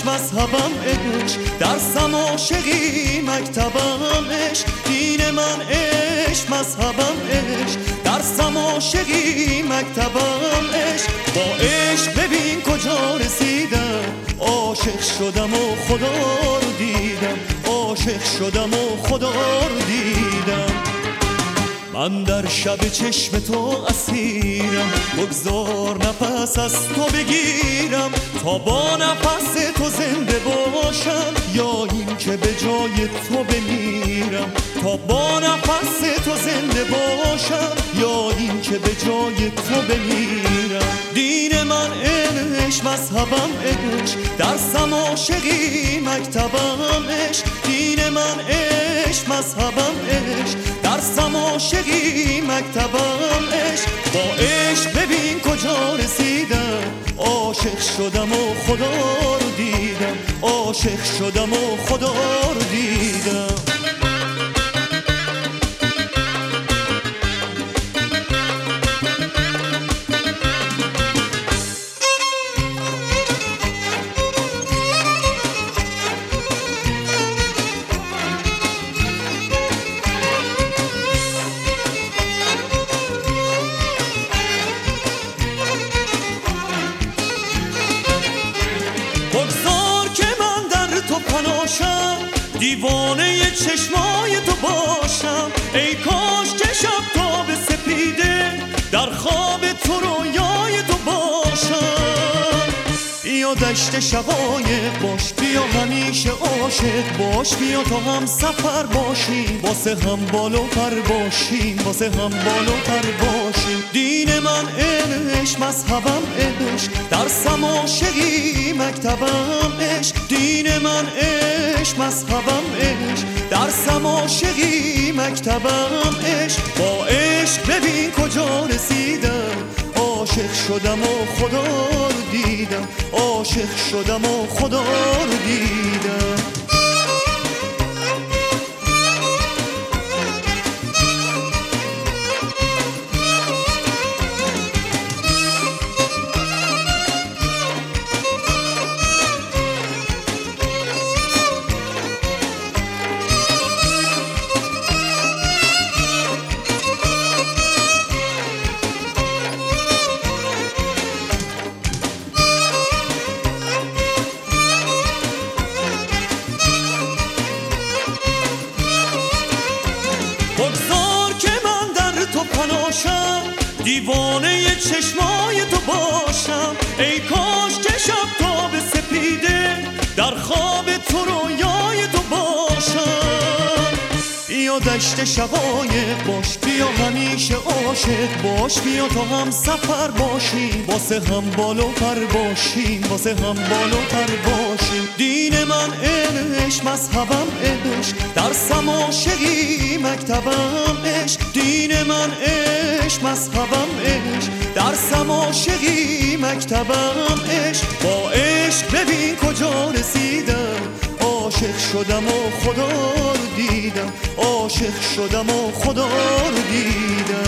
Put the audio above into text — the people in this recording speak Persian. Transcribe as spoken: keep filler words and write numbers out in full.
عشق مذهبم عشق، درسم عاشقی مکتبم عشق. دین من عشق مذهبم عشق، درسم عاشقی مکتبم عشق. با عشق ببین کجا رسیدم، عاشق شدم و خدا رو دیدم، عاشق شدم و خدا رو دیدم. من در شب چشم تو اسیرم، بگذار نفس از تو بگیرم تا با نفس تو زنده باشم، یا این که به جای تو بمیرم. تا با نفس تو زنده باشم، یا این که به جای تو بمیرم. دین من عشق مذهبم عشق، درسم عاشقی مکتبم عشق. دین من عشق مذهبم عشق، درسم عاشقی مکتبم عشق. با عشق ببین کجا رسیدم، عاشق شدم و خدا رو دیدم، عاشق شدم و خدا رو دیدم. بگذار که من در تو پناشم، دیوانه چشمای تو باشم. ای کاش که شب تا به سپیده در خواب تو رویای تو باشم. بیا دشت شقایق باش، بیا همیشه عاشق باش، بیا تا هم سفر باشیم، واسه هم بال و پر باشیم، واسه هم بال و پر باشیم. دین من عشق مذهبم عشق، درسم عاشقی مکتبم عشق. دین من عشق مذهبم عشق، درسم عاشقی مکتبم عشق. با عشق ببین کجا رسیدم، عاشق شدم و خدا رو دیدم، عاشق شدم و خدا رو دیدم. بگذار که من در تو پناشم، دیوانه چشمای تو باشم. ای کاش که شب تا به سپیده در خواب تو رویای تو باشم. بیا دشت شقایق باش، بیا همیشه عاشق باش، بیا تا هم سفر باشیم، واسه هم بال و پر باشیم، واسه هم بال و پر باشیم. دین من عشق مذهبم عشق، درسم عاشقی مکتبم عشق. دین من عشق مذهبم عشق، درسم عاشقی مکتبم عشق. با عشق ببین کجا رسیدم، عاشق شدم و خدا رو دیدم، عاشق شدم و خدا رو دیدم.